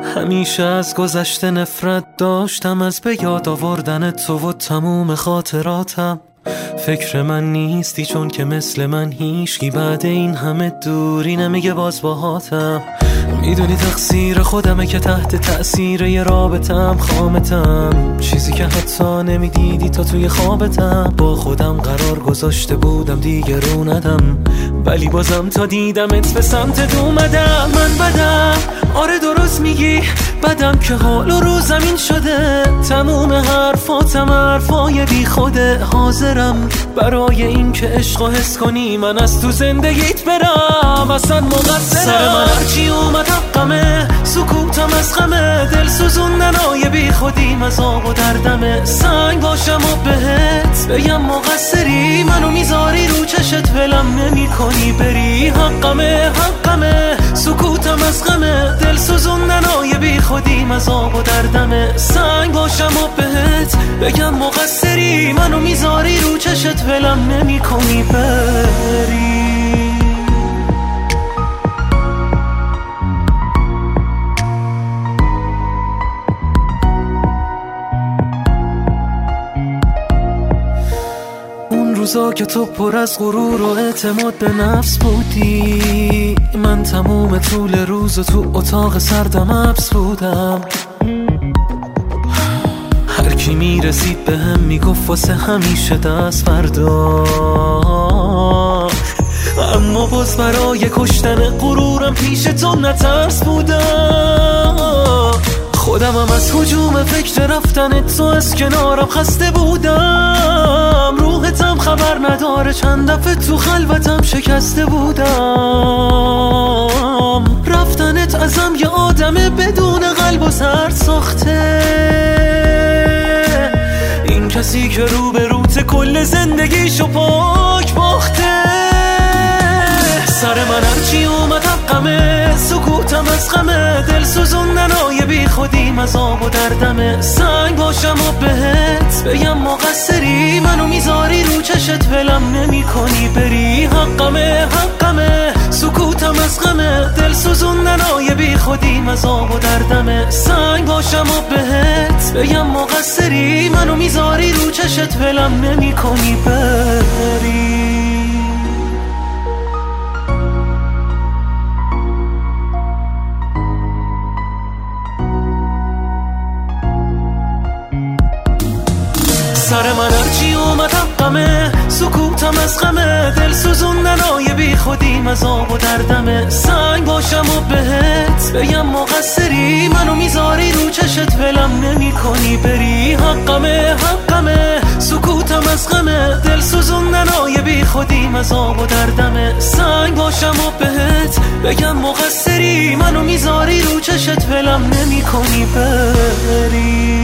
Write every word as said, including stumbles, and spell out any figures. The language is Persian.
همیشه از گذشته نفرت داشتم، از به یاد آوردن تو و تموم خاطراتم. فکر من نیستی چون که مثل من هیچکی بعد این همه دوری نمیگه باز باهاتم. میدونی تقصیر خودمه که تحت تأثیر یه رابطم خامتم، چیزی که حتی نمیدیدی تا توی خوابتم. با خودم قرار گذاشته بودم دیگه رو ندم، ولی بازم تا دیدمت به سمتت اومدم. من بدم، آره درست میگی، بدم که حال و رو زمین شده. تموم حرفاتم حرفای بی خوده. حاضرم برای این که عشق و حس کنی من از تو زندگیت برم، اصلا مقصرم. سر من هرچی اومد حقمه، سکوتم از غمه، دل سوزوندن های بی خودیم از آب و دردمه. سنگ باشم و بهت بگم مقصری، منو میذاری رو چشت ولم نمی کنی بری. حقمه حقمه، سکوتم از غمه، دل سوزوندن های بی خودیم از آب و دردمه. سنگ باشم و بهت بگم مقصری، منو میذاری رو چشت ولم نمی کنی بری. روزا که تو پر از غرور و اعتماد به نفس بودی، من تموم طول روز تو اتاق سردم حبس بودم. هر کی میرسید به هم میگفت واسه همیشه دست فردا، اما باز برای کشتن غرورم پیش تو نترس بودم. خودم هم از هجوم فکر رفتن تو از کنارم خسته بودم. روحتم خبر نداره چند دفعه تو خلوتم شکسته بودم. رفتنت ازم یه آدم بدون قلب و سر ساخته، این کسی که رو به روت کل زندگیشو پاک باخته. سر من هرچی اومد حقمه، سکوتم از غمه، دل سوزوندن های بی خودیم از آب و دردمه. سنگ باشم و بهت بگم مقصری، منو میذاری رو چشت ولم نمی کنی بری. حقمه حقمه، سکوتم از غمه، دل سوزوندن های بی خودیم از آب و دردمه. سنگ باشم و بهت بگم مقصری، منو میذاری رو چشت ولم نمی کنی بری. سر من هرچی اومد حقمه، سکوتم از غمه، دل سوزوندن های بی خودیم از آب و دردمه. سنگ باشم و بهت بگم مقصری، منو میذاری رو چشت ولم نمی کنی بری. حقمه حقمه، سکوتم از غمه، دل سوزوندن های بی خودیم از آب و دردمه. سنگ باشم و بهت بگم مقصری، منو میذاری رو چشت ولم نمی کنی بری.